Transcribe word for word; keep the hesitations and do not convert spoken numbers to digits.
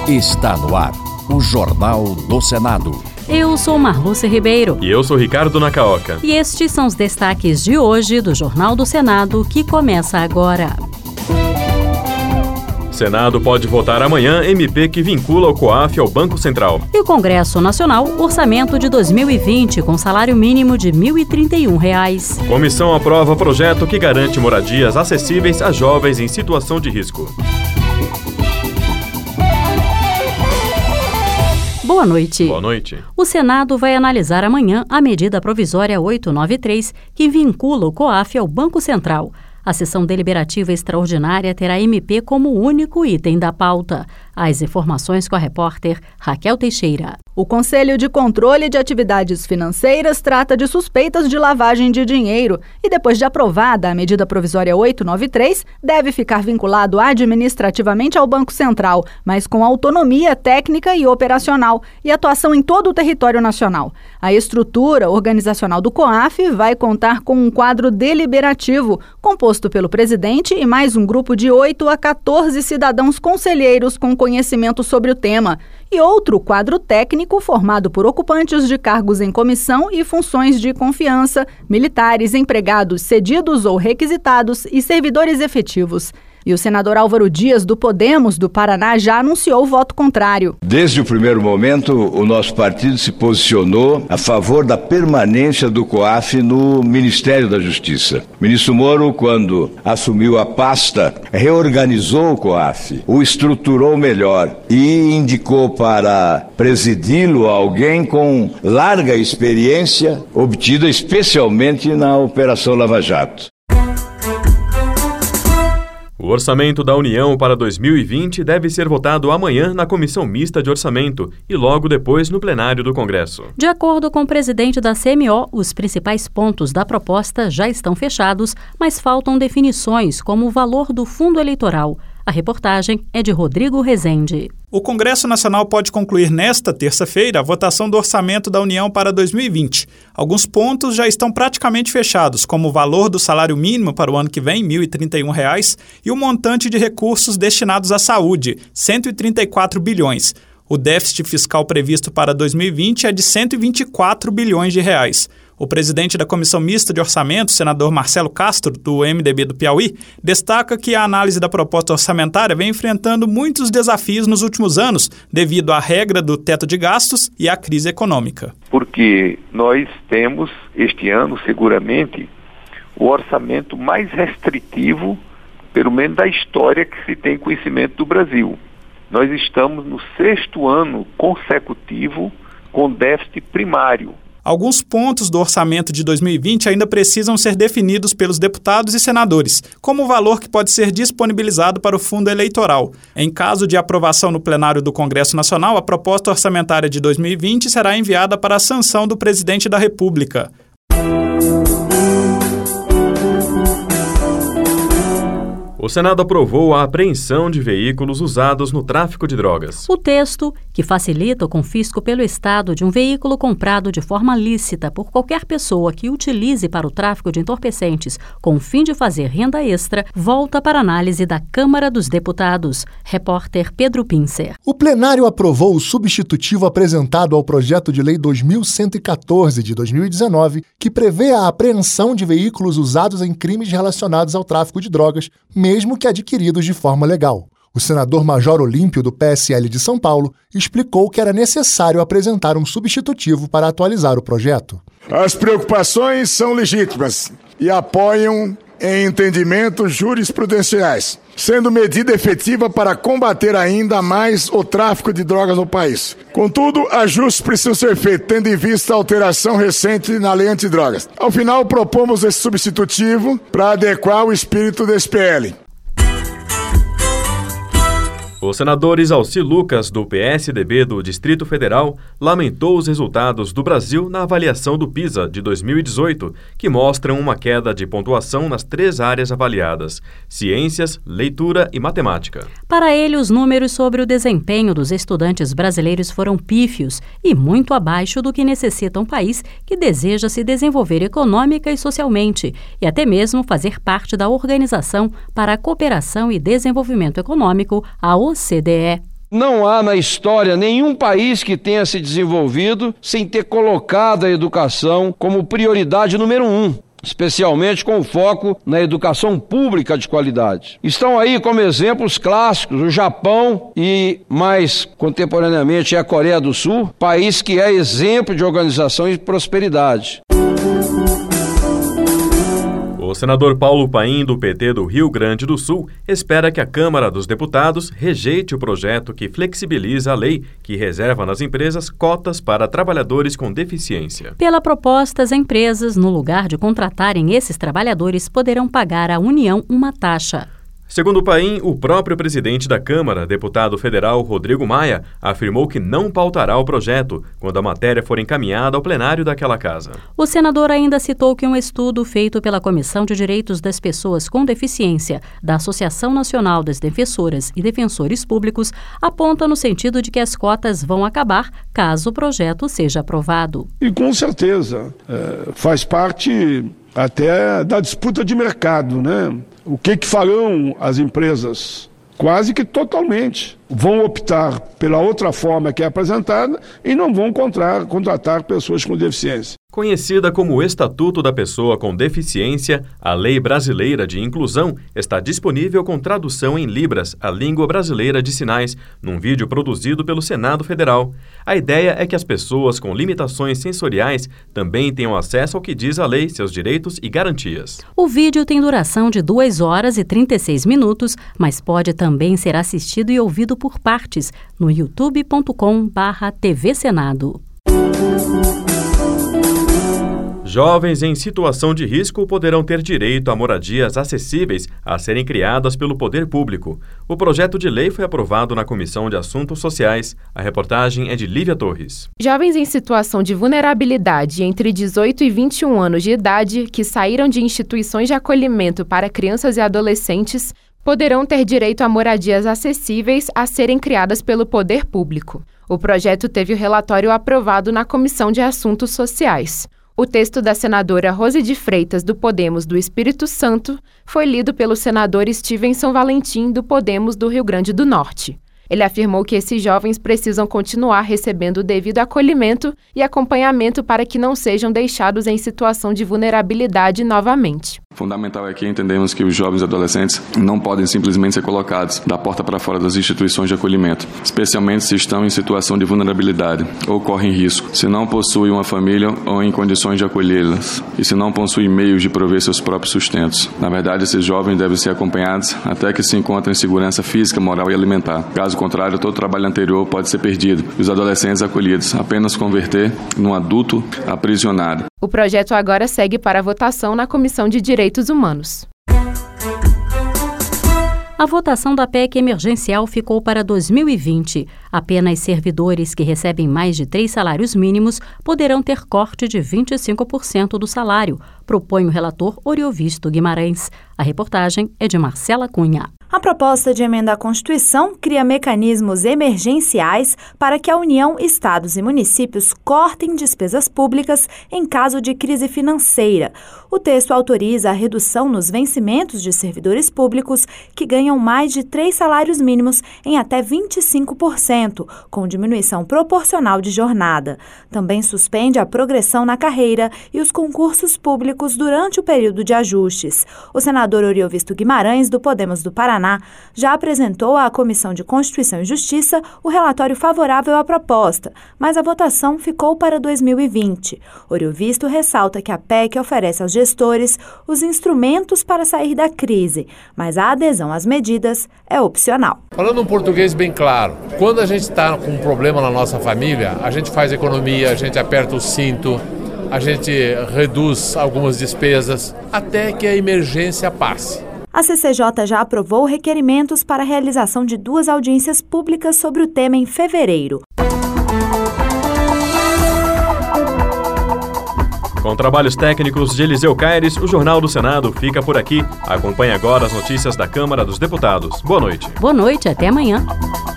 Está no ar o Jornal do Senado. Eu sou Marluce Ribeiro. E eu sou Ricardo Nacaoca. E estes são os destaques de hoje do Jornal do Senado, que começa agora. Senado pode votar amanhã M P que vincula o COAF ao Banco Central. E o Congresso Nacional, orçamento de dois mil e vinte, com salário mínimo de mil e trinta e um reais. Comissão aprova projeto que garante moradias acessíveis a jovens em situação de risco. Boa noite. Boa noite. O Senado vai analisar amanhã a medida provisória oitocentos e noventa e três, que vincula o COAF ao Banco Central. A sessão deliberativa extraordinária terá M P como único item da pauta. As informações com a repórter Raquel Teixeira. O Conselho de Controle de Atividades Financeiras trata de suspeitas de lavagem de dinheiro e, depois de aprovada a medida provisória oitocentos e noventa e três, deve ficar vinculado administrativamente ao Banco Central, mas com autonomia técnica e operacional e atuação em todo o território nacional. A estrutura organizacional do COAF vai contar com um quadro deliberativo, composto pelo presidente e mais um grupo de oito a quatorze cidadãos conselheiros com conhecimento sobre o tema, e outro quadro técnico formado por ocupantes de cargos em comissão e funções de confiança, militares, empregados cedidos ou requisitados e servidores efetivos. E o senador Álvaro Dias, do Podemos, do Paraná, já anunciou o voto contrário. Desde o primeiro momento, o nosso partido se posicionou a favor da permanência do COAF no Ministério da Justiça. O ministro Moro, quando assumiu a pasta, reorganizou o COAF, o estruturou melhor e indicou para presidi-lo alguém com larga experiência, obtida especialmente na Operação Lava Jato. O orçamento da União para dois mil e vinte deve ser votado amanhã na Comissão Mista de Orçamento e logo depois no plenário do Congresso. De acordo com o presidente da C M O, os principais pontos da proposta já estão fechados, mas faltam definições, como o valor do fundo eleitoral. A reportagem é de Rodrigo Rezende. O Congresso Nacional pode concluir nesta terça-feira a votação do orçamento da União para dois mil e vinte. Alguns pontos já estão praticamente fechados, como o valor do salário mínimo para o ano que vem, mil e trinta e um reais, e o montante de recursos destinados à saúde, cento e trinta e quatro bilhões. O déficit fiscal previsto para dois mil e vinte é de cento e vinte e quatro bilhões de reais. O presidente da Comissão Mista de Orçamento, senador Marcelo Castro, do M D B do Piauí, destaca que a análise da proposta orçamentária vem enfrentando muitos desafios nos últimos anos, devido à regra do teto de gastos e à crise econômica. Porque nós temos, este ano, seguramente, o orçamento mais restritivo, pelo menos da história que se tem conhecimento do Brasil. Nós estamos no sexto ano consecutivo com déficit primário. Alguns pontos do orçamento de dois mil e vinte ainda precisam ser definidos pelos deputados e senadores, como o valor que pode ser disponibilizado para o fundo eleitoral. Em caso de aprovação no plenário do Congresso Nacional, a proposta orçamentária de dois mil e vinte será enviada para a sanção do presidente da República. O Senado aprovou a apreensão de veículos usados no tráfico de drogas. O texto, que facilita o confisco pelo Estado de um veículo comprado de forma lícita por qualquer pessoa que utilize para o tráfico de entorpecentes com o fim de fazer renda extra, volta para análise da Câmara dos Deputados. Repórter Pedro Pincer. O plenário aprovou o substitutivo apresentado ao projeto de lei dois mil cento e quatorze de dois mil e dezenove, que prevê a apreensão de veículos usados em crimes relacionados ao tráfico de drogas, mesmo que adquiridos de forma legal. O senador Major Olímpio, do P S L de São Paulo, explicou que era necessário apresentar um substitutivo para atualizar o projeto. As preocupações são legítimas e apoiam em entendimentos jurisprudenciais, sendo medida efetiva para combater ainda mais o tráfico de drogas no país. Contudo, ajustes precisam ser feitos, tendo em vista a alteração recente na lei antidrogas. Ao final, propomos esse substitutivo para adequar o espírito desse P L. O senador Isalci Lucas, do P S D B do Distrito Federal, lamentou os resultados do Brasil na avaliação do PISA de dois mil e dezoito, que mostram uma queda de pontuação nas três áreas avaliadas: ciências, leitura e matemática. Para ele, os números sobre o desempenho dos estudantes brasileiros foram pífios e muito abaixo do que necessita um país que deseja se desenvolver econômica e socialmente, e até mesmo fazer parte da Organização para a Cooperação e Desenvolvimento Econômico, a O C D E. Não há na história nenhum país que tenha se desenvolvido sem ter colocado a educação como prioridade número um, especialmente com foco na educação pública de qualidade. Estão aí como exemplos clássicos o Japão e, mais contemporaneamente, a Coreia do Sul, país que é exemplo de organização e prosperidade. O senador Paulo Paim, do P T do Rio Grande do Sul, espera que a Câmara dos Deputados rejeite o projeto que flexibiliza a lei que reserva nas empresas cotas para trabalhadores com deficiência. Pela proposta, as empresas, no lugar de contratarem esses trabalhadores, poderão pagar à União uma taxa. Segundo o Paim, o próprio presidente da Câmara, deputado federal Rodrigo Maia, afirmou que não pautará o projeto quando a matéria for encaminhada ao plenário daquela casa. O senador ainda citou que um estudo feito pela Comissão de Direitos das Pessoas com Deficiência da Associação Nacional das Defensoras e Defensores Públicos aponta no sentido de que as cotas vão acabar caso o projeto seja aprovado. E com certeza é, faz parte até da disputa de mercado, né? O que que farão as empresas? Quase que totalmente. Vão optar pela outra forma que é apresentada e não vão contratar, contratar pessoas com deficiência. Conhecida como o Estatuto da Pessoa com Deficiência, a Lei Brasileira de Inclusão está disponível com tradução em Libras, a língua brasileira de sinais, num vídeo produzido pelo Senado Federal. A ideia é que as pessoas com limitações sensoriais também tenham acesso ao que diz a lei, seus direitos e garantias. O vídeo tem duração de duas horas e trinta e seis minutos, mas pode também ser assistido e ouvido por partes no youtube ponto com barra T V Senado. Jovens em situação de risco poderão ter direito a moradias acessíveis a serem criadas pelo poder público. O projeto de lei foi aprovado na Comissão de Assuntos Sociais. A reportagem é de Lívia Torres. Jovens em situação de vulnerabilidade entre dezoito e vinte e um anos de idade que saíram de instituições de acolhimento para crianças e adolescentes poderão ter direito a moradias acessíveis a serem criadas pelo poder público. O projeto teve o relatório aprovado na Comissão de Assuntos Sociais. O texto da senadora Rose de Freitas, do Podemos do Espírito Santo, foi lido pelo senador Stevenson Valentim, do Podemos do Rio Grande do Norte. Ele afirmou que esses jovens precisam continuar recebendo o devido acolhimento e acompanhamento para que não sejam deixados em situação de vulnerabilidade novamente. Fundamental é que entendemos que os jovens e adolescentes não podem simplesmente ser colocados da porta para fora das instituições de acolhimento, especialmente se estão em situação de vulnerabilidade ou correm risco, se não possuem uma família ou em condições de acolhê-las e se não possuem meios de prover seus próprios sustentos. Na verdade, esses jovens devem ser acompanhados até que se encontrem em segurança física, moral e alimentar. Caso contrário, todo o trabalho anterior pode ser perdido e os adolescentes acolhidos apenas converter num adulto aprisionado. O projeto agora segue para a votação na Comissão de Direitos Humanos. A votação da P E C emergencial ficou para dois mil e vinte. Apenas servidores que recebem mais de três salários mínimos poderão ter corte de vinte e cinco por cento do salário, propõe o relator Oriovisto Guimarães. A reportagem é de Marcela Cunha. A proposta de emenda à Constituição cria mecanismos emergenciais para que a União, estados e municípios cortem despesas públicas em caso de crise financeira. O texto autoriza a redução nos vencimentos de servidores públicos que ganham mais de três salários mínimos em até vinte e cinco por cento, com diminuição proporcional de jornada. Também suspende a progressão na carreira e os concursos públicos durante o período de ajustes. O senador Oriovisto Guimarães, do Podemos do Paraná, já apresentou à Comissão de Constituição e Justiça o relatório favorável à proposta, mas a votação ficou para dois mil e vinte. Oriovisto ressalta que a P E C oferece aos gestores os instrumentos para sair da crise, mas a adesão às medidas é opcional. Falando um português bem claro, quando a gente está com um problema na nossa família, a gente faz economia, a gente aperta o cinto, a gente reduz algumas despesas, até que a emergência passe. A C C J já aprovou requerimentos para a realização de duas audiências públicas sobre o tema em fevereiro. Com trabalhos técnicos de Eliseu Caires, o Jornal do Senado fica por aqui. Acompanhe agora as notícias da Câmara dos Deputados. Boa noite. Boa noite, até amanhã.